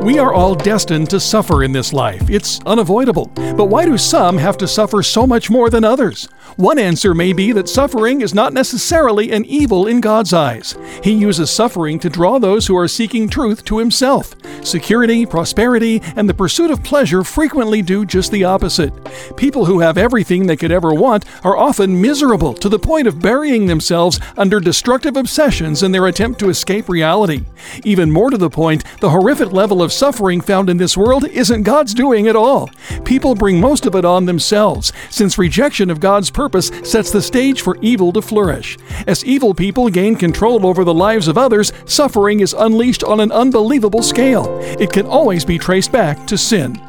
We are all destined to suffer in this life. It's unavoidable. But why do some have to suffer so much more than others? One answer may be that suffering is not necessarily an evil in God's eyes. He uses suffering to draw those who are seeking truth to Himself. Security, prosperity, and the pursuit of pleasure frequently do just the opposite. People who have everything they could ever want are often miserable to the point of burying themselves under destructive obsessions in their attempt to escape reality. Even more to the point, the horrific level of suffering found in this world isn't God's doing at all. People bring most of it on themselves, since rejection of God's purpose sets the stage for evil to flourish. As evil people gain control over the lives of others, suffering is unleashed on an unbelievable scale. It can always be traced back to sin.